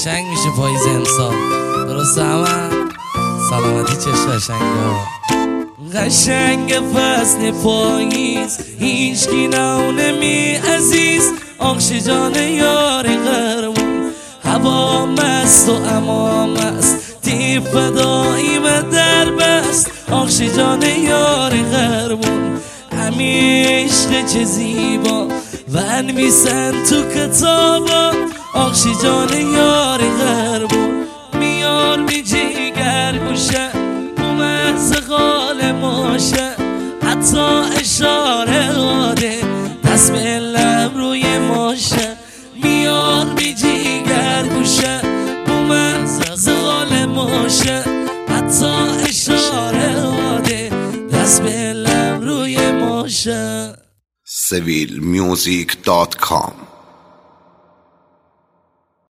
قشنگ میشه پاییز امسال. درسته همه؟ سلامتی چشم قشنگا. قشنگ فصل پاییز هیچکی نمی عزیز. آخشجان یار غرمون هوا مست و امام است. تی فدایی به در بست. آخشجان یار غرمون همه عشق چه زیبا و انویسن تو کتابا. آخشجان یار غربون میار بی جیگر گوشه بومز غال ماشه. حتی اشاره آده دست به لب روی ماشه. میار بی جیگر گوشه بومز غال ماشه. حتی اشاره آده دست به لب روی ماشه. civilmusic.com